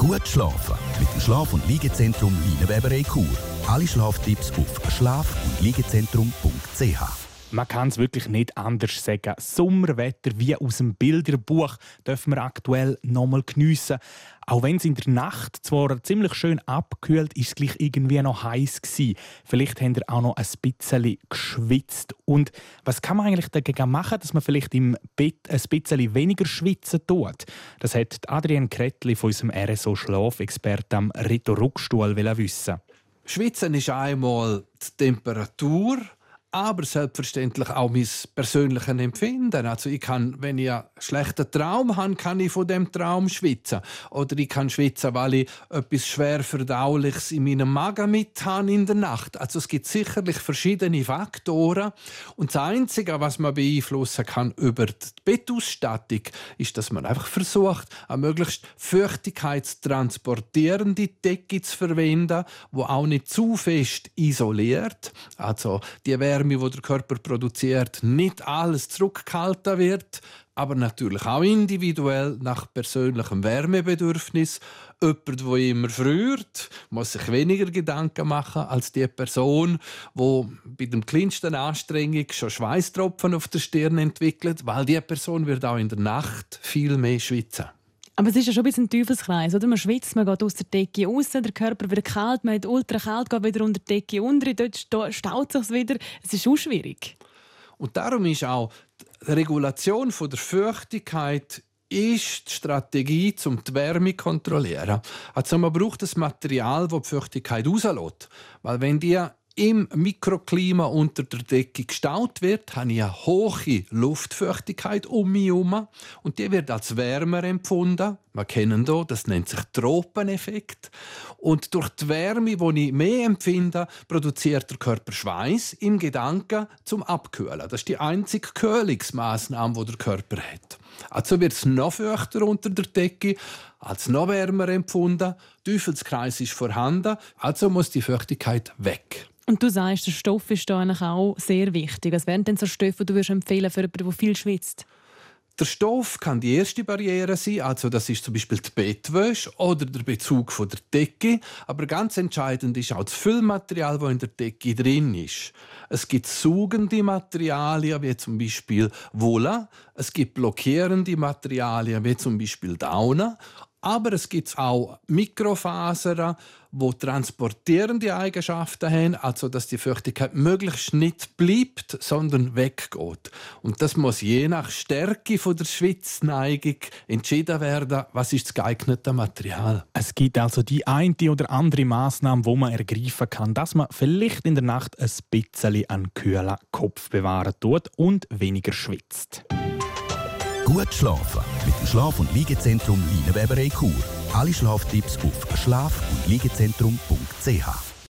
Gut schlafen mit dem Schlaf- und Liegezentrum Leinenweberei Chur. Alle Schlaftipps auf schlaf- und liegezentrum.ch. Man kann es wirklich nicht anders sagen. Sommerwetter wie aus dem Bilderbuch dürfen wir aktuell noch mal geniessen. Auch wenn es in der Nacht zwar ziemlich schön abgekühlt ist, es gleich irgendwie noch heiß gsi. Vielleicht habt ihr auch noch ein bisschen geschwitzt. Und was kann man eigentlich dagegen machen, dass man vielleicht im Bett ein bisschen weniger schwitzen tut? Das hat Adrienne Kretli von unserem RSO-Schlafexperten am Rito Ruckstuhl wissen. Schwitzen ist einmal die Temperatur, aber selbstverständlich auch mein persönliches Empfinden. Also ich kann, wenn ich einen schlechten Traum habe, kann ich von dem Traum schwitzen. Oder ich kann schwitzen, weil ich etwas schwer Verdauliches in meinem Magen mit habe in der Nacht. Also es gibt sicherlich verschiedene Faktoren. Und das Einzige, was man beeinflussen kann über die Bettausstattung, ist, dass man einfach versucht, eine möglichst feuchtigkeitstransportierende Decke zu verwenden, die auch nicht zu fest isoliert. Also die Wärme, die der Körper produziert, nicht alles zurückgehalten wird, aber natürlich auch individuell nach persönlichem Wärmebedürfnis. Jemand, der immer friert, muss sich weniger Gedanken machen als die Person, die bei der kleinsten Anstrengung schon Schweißtropfen auf der Stirn entwickelt, weil die Person wird auch in der Nacht viel mehr schwitzen. Aber es ist ja schon ein bisschen ein Teufelskreis, oder? Man schwitzt, man geht aus der Decke raus, der Körper wird kalt, man hat ultra kalt, geht wieder unter die Decke unter, dort staut es sich wieder. Es ist auch schwierig. Und darum ist auch die Regulation von der Feuchtigkeit ist die Strategie, um die Wärme zu kontrollieren. Also man braucht ein Material, das die Feuchtigkeit rauslässt. Weil wenn die im Mikroklima unter der Decke gestaut wird, habe ich eine hohe Luftfeuchtigkeit um mich herum und die wird als wärmer empfunden. Wir kennen hier, das nennt sich Tropeneffekt. Und durch die Wärme, die ich mehr empfinde, produziert der Körper Schweiß im Gedanken zum Abkühlen. Das ist die einzige Kühlungsmaßnahme, die der Körper hat. Also wird es noch feuchter unter der Decke, als noch wärmer empfunden. Der Teufelskreis ist vorhanden, also muss die Feuchtigkeit weg. Und du sagst, der Stoff ist da eigentlich auch sehr wichtig. Was wären denn so Stoffe, die du empfehlen für jemanden, der viel schwitzt? Der Stoff kann die erste Barriere sein, also das ist zum Beispiel die Bettwäsche oder der Bezug von der Decke. Aber ganz entscheidend ist auch das Füllmaterial, das in der Decke drin ist. Es gibt saugende Materialien, wie zum Beispiel Wolle. Es gibt blockierende Materialien, wie zum Beispiel Daune. Aber es gibt auch Mikrofasern, die transportierende Eigenschaften haben, also dass die Feuchtigkeit möglichst nicht bleibt, sondern weggeht. Und das muss je nach Stärke der Schwitzneigung entschieden werden, was ist das geeignete Material. Es gibt also die eine oder andere Massnahme, die man ergreifen kann, dass man vielleicht in der Nacht ein bisschen einen kühlen Kopf bewahren tut und weniger schwitzt. Gut schlafen mit dem Schlaf- und Liegezentrum Leinenweberei Chur. Alle Schlaftipps auf schlaf- und liegezentrum.ch.